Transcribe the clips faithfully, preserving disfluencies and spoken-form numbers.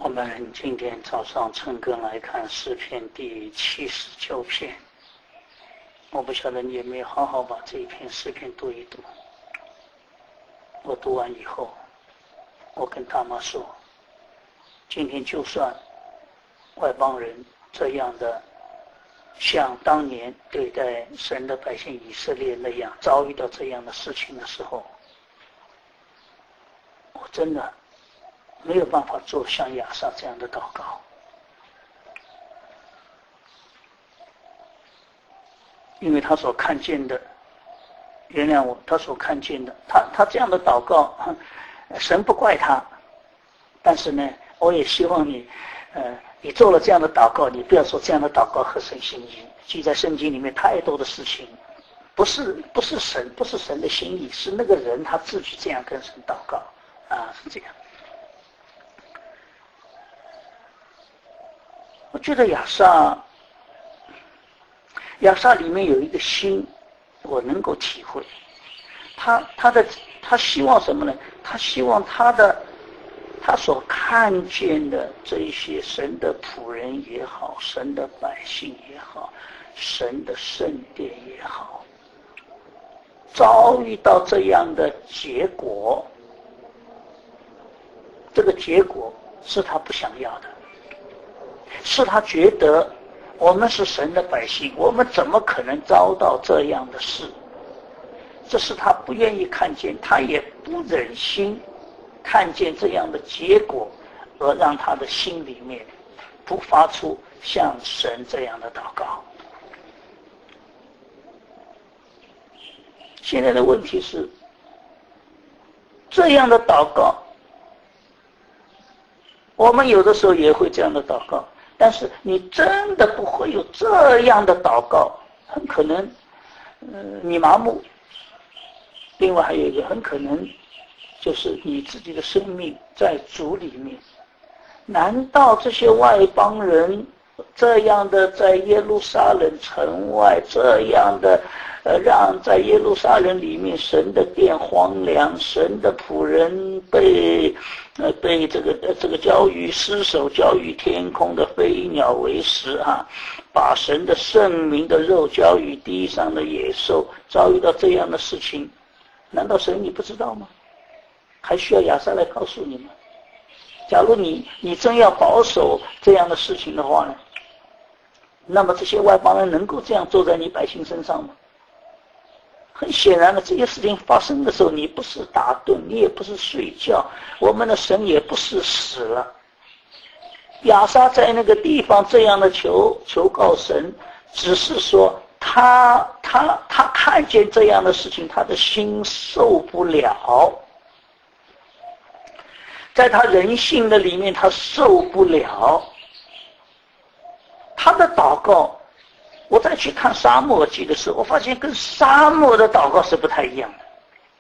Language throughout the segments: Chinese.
我们今天早上晨更来看诗篇第七十九篇，我不晓得你有没有好好把这一篇诗篇读一读。我读完以后，我跟大妈说，今天就算外邦人这样的像当年对待神的百姓以色列那样遭遇到这样的事情的时候，我真的没有办法做像亚萨这样的祷告，因为他所看见的，原谅我，他所看见的，他他这样的祷告，神不怪他，但是呢，我也希望你，呃，你做了这样的祷告，你不要说这样的祷告合神心意。记在圣经里面太多的事情，不是不是神不是神的心意，是那个人他自己这样跟神祷告啊，是这样。我觉得亚萨，亚萨里面有一个心，我能够体会。他他的他希望什么呢？他希望他的他所看见的这一些神的仆人也好，神的百姓也好，神的圣殿也好，遭遇到这样的结果，这个结果是他不想要的。是他觉得我们是神的百姓，我们怎么可能遭到这样的事？这是他不愿意看见，他也不忍心看见这样的结果，而让他的心里面不发出像神这样的祷告。现在的问题是，这样的祷告，我们有的时候也会这样的祷告。但是你真的不会有这样的祷告，很可能，呃，你麻木。另外还有一个很可能，就是你自己的生命在主里面。难道这些外邦人这样的在耶路撒冷城外这样的，呃，让在耶路撒冷里面神的殿荒凉，神的仆人被呃被这个呃这个交与尸首，交与天空的飞鸟为食啊，把神的圣名的肉交与地上的野兽，遭遇到这样的事情，难道神你不知道吗？还需要亚萨来告诉你吗？假如你你真要保守这样的事情的话呢，那么这些外邦人能够这样做在你百姓身上吗？很显然的，这些事情发生的时候，你不是打盹，你也不是睡觉，我们的神也不是死了。亚萨在那个地方这样的求求告神，只是说他他他看见这样的事情，他的心受不了，在他人性的里面，他受不了。他的祷告，我再去看沙漠耳记的时候，我发现跟沙漠的祷告是不太一样的。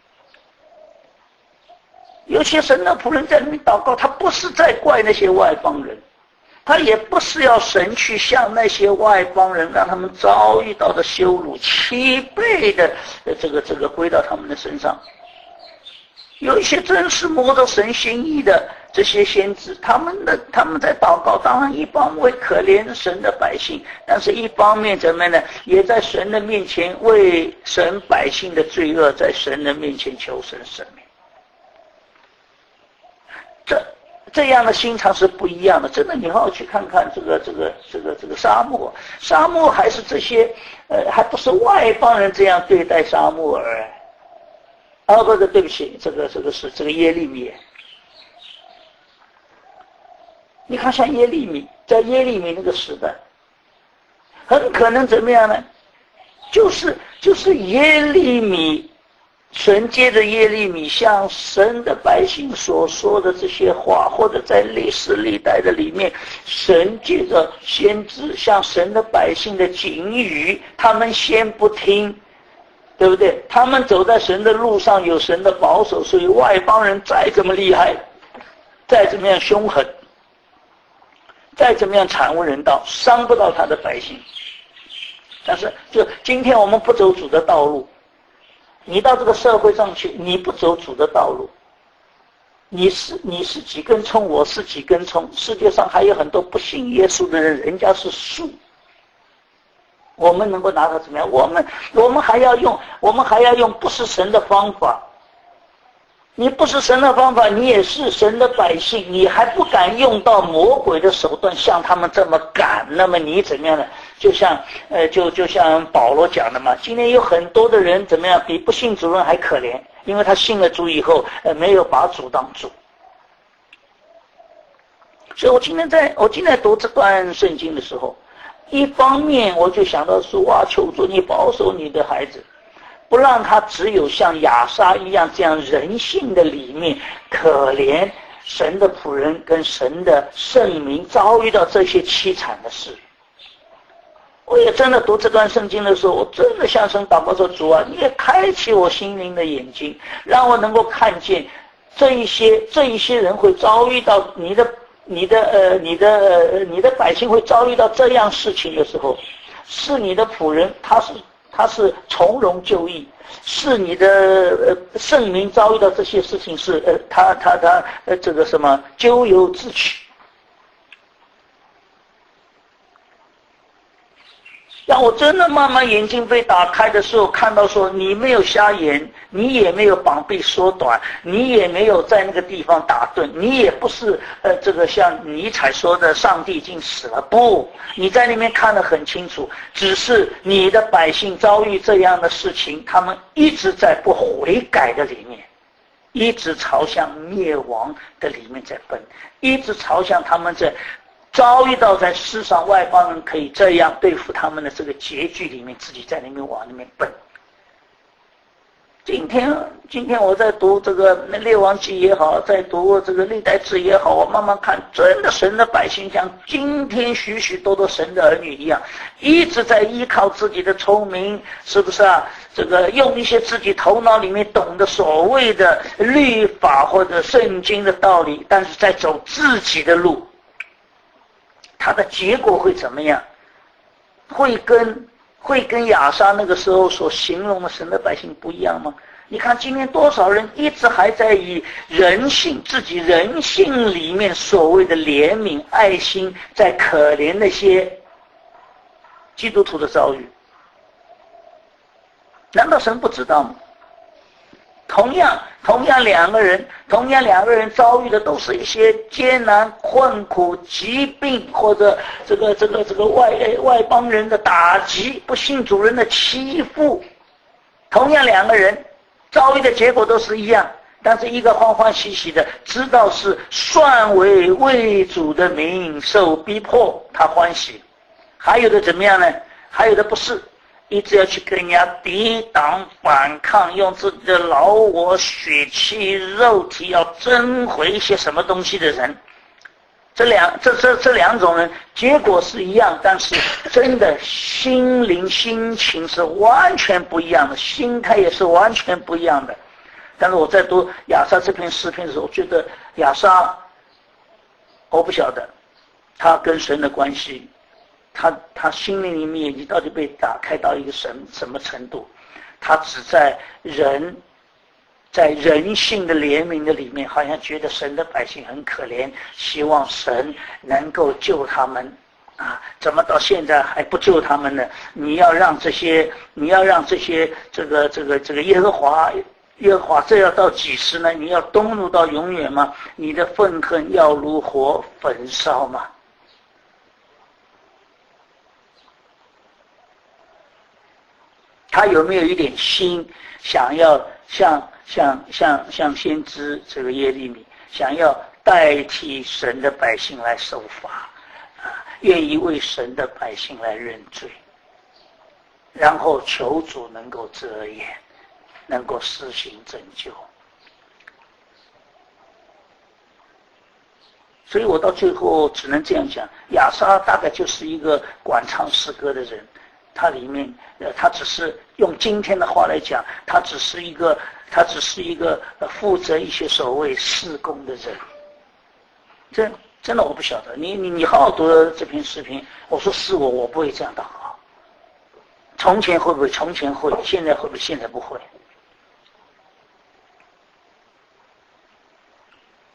有些神的仆人在那边祷告，他不是在怪那些外邦人，他也不是要神去向那些外邦人让他们遭遇到的羞辱七倍的这个这个归到他们的身上。有一些真是摸着神心意的这些先知，他们的他们在祷告，当然一方面为可怜神的百姓，但是一方面怎么呢？也在神的面前为神百姓的罪恶，在神的面前求神赦免。这这样的心肠是不一样的。真的，你好好去看看这个这个这个这个沙漠，沙漠还是这些呃，还不是外邦人这样对待沙漠而。啊，不是，对不起，这个这个是这个耶利米。你看，像耶利米，在耶利米那个时代，很可能怎么样呢？就是就是耶利米，神借着耶利米向神的百姓所说的这些话，或者在历史历代的里面，神借着先知向神的百姓的警语，他们先不听。对不对？他们走在神的路上，有神的保守，所以外邦人再怎么厉害，再怎么样凶狠，再怎么样惨无人道，伤不到他的百姓。但是，就今天我们不走主的道路，你到这个社会上去，你不走主的道路， 你是你是几根葱，我是几根葱。世界上还有很多不信耶稣的人，人家是树。我们能够拿它怎么样？我们我们还要用我们还要用不是神的方法。你不是神的方法，你也是神的百姓，你还不敢用到魔鬼的手段，像他们这么敢，那么你怎么样呢？就像呃，就就像保罗讲的嘛，今天有很多的人怎么样，比不信主人还可怜，因为他信了主以后，呃，没有把主当主。所以我今天在我今天读这段圣经的时候，一方面我就想到说，哇，求主你保守你的孩子，不让他只有像亚撒一样这样人性的里面可怜神的仆人跟神的圣民遭遇到这些凄惨的事。我也真的读这段圣经的时候，我真的向神祷告说，主啊，你也开启我心灵的眼睛，让我能够看见这一些这一些人会遭遇到你的你的呃你的呃你的百姓会遭遇到这样事情的时候，是你的仆人，他是他是从容就义，是你的呃圣民遭遇到这些事情是呃他他他呃这个什么咎由自取。让我真的慢慢眼睛被打开的时候，看到说你没有瞎眼，你也没有膀臂缩短，你也没有在那个地方打盹，你也不是呃这个像尼采说的上帝已经死了，不，你在那边看得很清楚，只是你的百姓遭遇这样的事情，他们一直在不悔改的里面，一直朝向灭亡的里面在奔，一直朝向他们在遭遇到在世上外邦人可以这样对付他们的这个结局里面，自己在那边往那边奔。今天今天我在读这个列王记也好，在读这个历代志也好，我慢慢看，真的神的百姓像今天许许多多神的儿女一样，一直在依靠自己的聪明，是不是啊？这个用一些自己头脑里面懂的所谓的律法或者圣经的道理，但是在走自己的路。它的结果会怎么样？会跟会跟亚撒那个时候所形容的神的百姓不一样吗？你看今天多少人一直还在以人性自己人性里面所谓的怜悯爱心，在可怜那些基督徒的遭遇，难道神不知道吗？同样同样两个人同样两个人遭遇的都是一些艰难困苦疾病，或者这个这个这个外外邦人的打击，不信主人的欺负，同样两个人遭遇的结果都是一样，但是一个欢欢喜喜的知道是算为为主的名受逼迫，他欢喜，还有的怎么样呢？还有的不是，一直要去跟人家抵挡反抗，用自己的老我血气肉体要争回一些什么东西的人，这两这这这两种人结果是一样，但是真的心灵心情是完全不一样的，心态也是完全不一样的。但是我在读亚撒这篇诗篇的时候，我觉得亚撒，我不晓得他跟神的关系，他他心灵里面你到底被打开到一个什什么程度？他只在人在人性的怜悯的里面，好像觉得神的百姓很可怜，希望神能够救他们啊！怎么到现在还不救他们呢？你要让这些，你要让这些这个这个这个耶和华。耶和华这要到几时呢？你要东入到永远吗？你的愤恨要如火焚烧吗？他有没有一点心想要像像像像先知这个耶利米，想要代替神的百姓来受罚啊，愿意为神的百姓来认罪，然后求主能够遮掩，能够施行拯救。所以我到最后只能这样讲，亚撒大概就是一个管唱诗歌的人，他里面呃，他只是用今天的话来讲，他只是一个他只是一个、呃、负责一些所谓事工的人。这真的我不晓得，你你你好好读这篇视频，我说是我我不会这样祷告。从前会不会？从前会，现在会不会？现在不会。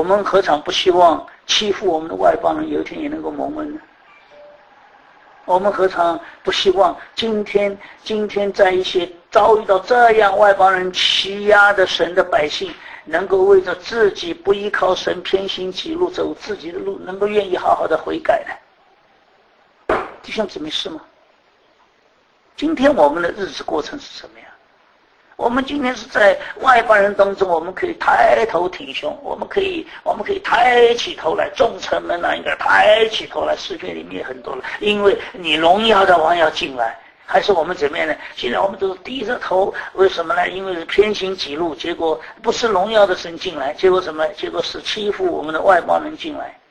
们何尝不希望欺负我们的外邦人有一天也能够蒙恩呢？我们何尝不希望今天今天在一些遭遇到这样外邦人欺压的神的百姓，能够为着自己不依靠神偏行己路走自己的路，能够愿意好好的悔改呢？弟兄姊妹，是吗？今天我们的日子过程是什么样？我们今天是在外邦人当中，我们可以抬头挺胸，我们可以我们可以抬起头来，众臣们啊，应该抬起头来。诗篇里面很多了，因为你荣耀的王要进来。还是我们怎么样呢？现在我们都是低着头，为什么呢？因为是偏行己路，结果不是荣耀的神进来，结果什么？结果是欺负我们的外邦人进来。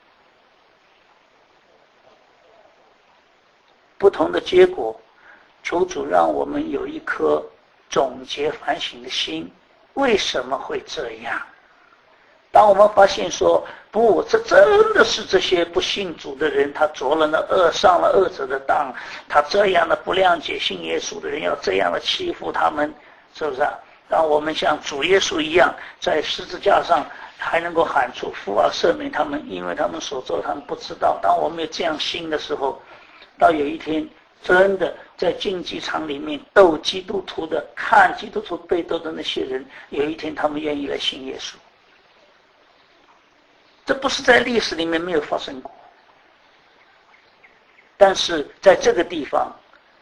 不同的结果，求主让我们有一颗总结反省的心，为什么会这样？当我们发现说不，这真的是这些不信主的人，他着了那恶，上了恶者的当，他这样的不谅解信耶稣的人，要这样的欺负他们，是不是啊？当我们像主耶稣一样，在十字架上还能够喊出父啊，赦免他们，因为他们所做他们不知道。当我们有这样心的时候，到有一天真的在竞技场里面斗基督徒的，看基督徒被斗的那些人，有一天他们愿意来信耶稣。这不是在历史里面没有发生过，但是在这个地方，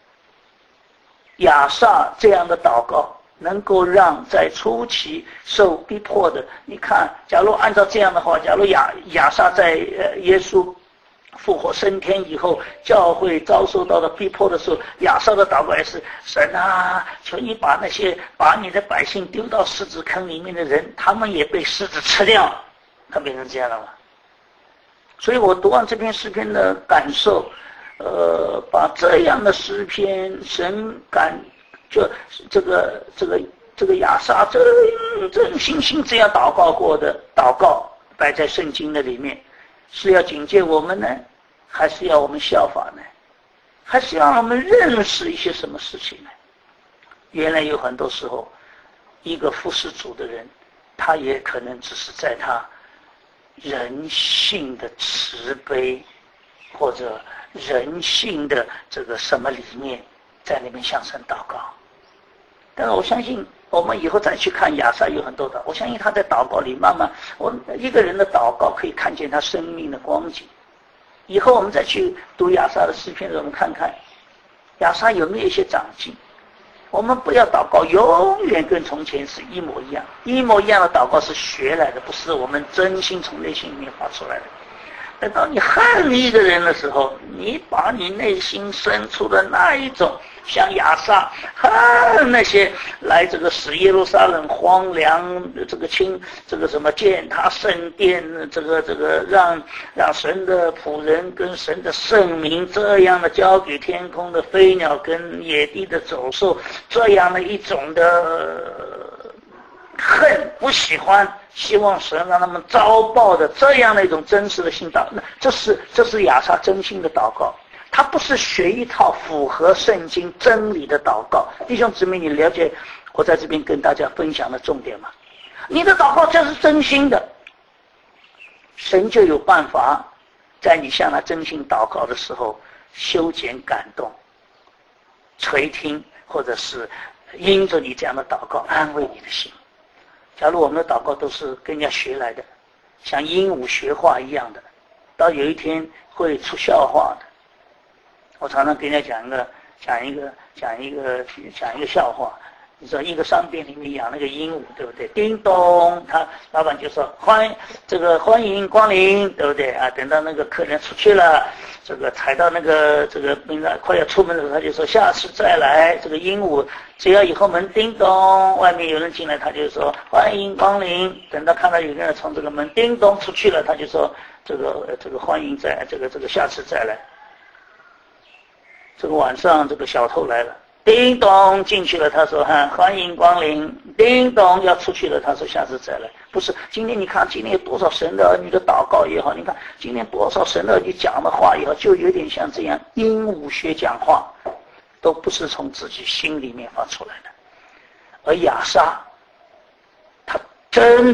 亚萨这样的祷告能够让在初期受逼迫的，你看，假如按照这样的话，假如亚亚萨在呃耶稣复活升天以后，教会遭受到的逼迫的时候，亚萨的祷告也是：神啊，求你把那些把你的百姓丢到狮子坑里面的人，他们也被狮子吃掉。他变成这样了嘛？所以我读完这篇诗篇的感受，呃，把这样的诗篇，神感就这个这个这个亚萨真真心心这样祷告过的祷告，摆在圣经的里面，是要警戒我们呢，还是要我们效法呢？还是要我们认识一些什么事情呢？原来有很多时候，一个服侍主的人，他也可能只是在他人性的慈悲，或者人性的这个什么里面，在那边向神祷告。但是我相信，我们以后再去看亚萨有很多的，我相信他在祷告里慢慢，我一个人的祷告可以看见他生命的光景。以后我们再去读亚萨的诗篇的时候，我们看看亚萨有没有一些长进。我们不要祷告永远跟从前是一模一样，一模一样的祷告是学来的，不是我们真心从内心里面发出来的。等到你恨一个人的时候，你把你内心深处的那一种，像亚萨恨那些来这个使耶路撒冷荒凉，这个清这个什么践踏圣殿，这个这个让让神的仆人跟神的圣民这样的交给天空的飞鸟跟野地的走兽，这样的一种的恨，不喜欢，希望神让他们遭报的这样的一种真实的心祷，那这是这是亚萨真心的祷告，他不是学一套符合圣经真理的祷告。弟兄姊妹，你了解我在这边跟大家分享的重点吗？你的祷告这是真心的，神就有办法在你向他真心祷告的时候修剪感动，垂听，或者是因着你这样的祷告安慰你的心。假如我们的祷告都是跟人家学来的，像鹦鹉学话一样的，到有一天会出笑话的。我常常跟人家讲一个讲一个讲一个讲一个笑话。你说一个商店里面养那个鹦鹉，对不对？叮咚，他老板就说欢这个欢迎光临，对不对啊？等到那个客人出去了，这个踩到那个这个快要出门的时候，他就说下次再来。这个鹦鹉只要以后门叮咚，外面有人进来，他就说欢迎光临。等到看到有个人从这个门叮咚出去了，他就说这个这个欢迎再这个这个下次再来。这个晚上这个小偷来了。叮咚进去了，他说哈欢迎光临。叮咚要出去了，他说下次再来。不是，今天你看今天有多少神的儿女的祷告也好，你看今天多少神的儿女讲的话也好，就有点像这样鹦鹉学讲话，都不是从自己心里面发出来的。而亚萨他真的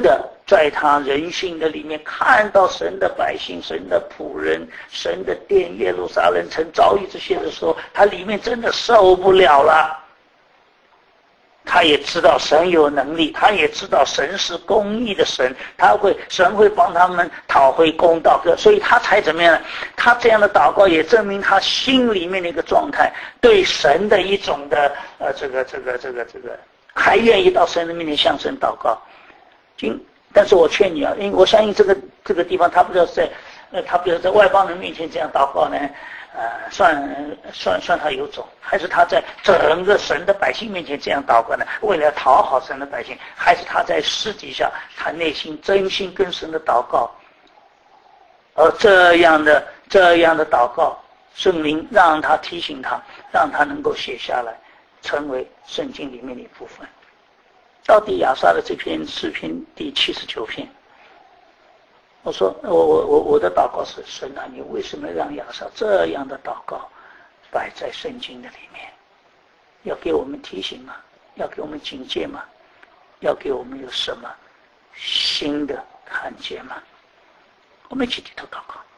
在他人性的里面看到神的百姓、神的仆人、神的殿、耶路撒冷城遭遇这些的时候，他里面真的受不了了。他也知道神有能力，他也知道神是公义的神，他会神会帮他们讨回公道，所以他才怎么样呢？他这样的祷告也证明他心里面的一个状态，对神的一种的呃这个这个这个这个，还愿意到神的面前向神祷告。今但是我劝你啊，因为我相信这个这个地方他不知道在呃他不知道在外邦人面前这样祷告呢。呃，算算算他有种，还是他在整个神的百姓面前这样祷告呢？为了讨好神的百姓，还是他在私底下他内心真心跟神的祷告？而这样的这样的祷告，圣灵让他提醒他，让他能够写下来，成为圣经里面的一部分。到底亚萨的这篇诗篇第七十九篇。我说，我我我我的祷告是神啊，你为什么让亚萨这样的祷告摆在圣经的里面？要给我们提醒吗？要给我们警戒吗？要给我们有什么新的看见吗？我们一起低头祷告。